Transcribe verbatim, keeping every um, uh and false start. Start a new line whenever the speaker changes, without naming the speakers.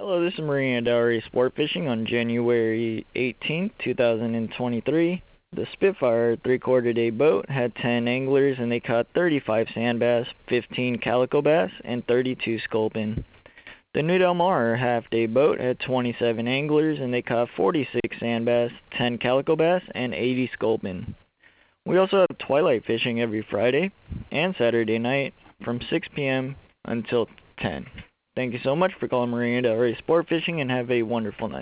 Hello, this is Marina Del Rey Sport Fishing on January eighteenth, two thousand twenty-three. The Spitfire three-quarter day boat had ten anglers and they caught thirty-five sand bass, fifteen calico bass, and thirty-two sculpin. The New Del Mar half-day boat had twenty-seven anglers and they caught forty-six sand bass, ten calico bass, and eighty sculpin. We also have twilight fishing every Friday and Saturday night from six p m until ten. Thank you so much for calling Marina Del Rey Sport Fishing and have a wonderful night.